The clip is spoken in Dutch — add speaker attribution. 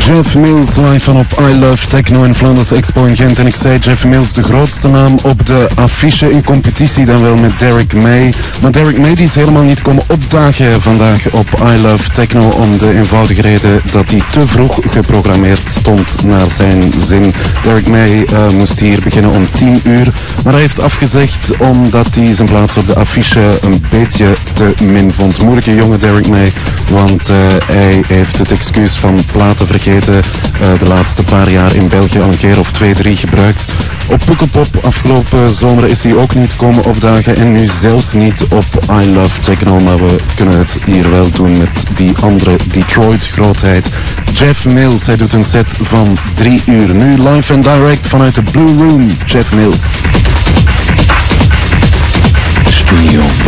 Speaker 1: Jeff Mills live van op I Love Techno in Flanders Expo in Gent. En ik zei Jeff Mills, de grootste naam op de affiche in competitie, dan wel met Derrick May. Maar Derrick May die is helemaal niet komen opdagen vandaag op I Love Techno om de eenvoudige reden dat hij te vroeg geprogrammeerd stond naar zijn zin. Derrick May moest hier beginnen om 10 uur, maar hij heeft afgezegd omdat hij zijn plaats op de affiche een beetje te min vond. Moeilijke jongen Derrick May, want hij heeft het excuus van platen vergeten de laatste paar jaar in België al een keer of 2, 3 gebruikt. Op Pukkelpop afgelopen zomer is hij ook niet komen opdagen en nu zelfs niet op I Love Techno, maar we kunnen het hier wel doen met die andere Detroit grootheid. Jeff Mills, hij doet een set van 3 uur. Nu live en direct vanuit de Blue Room, Jeff Mills. Studio.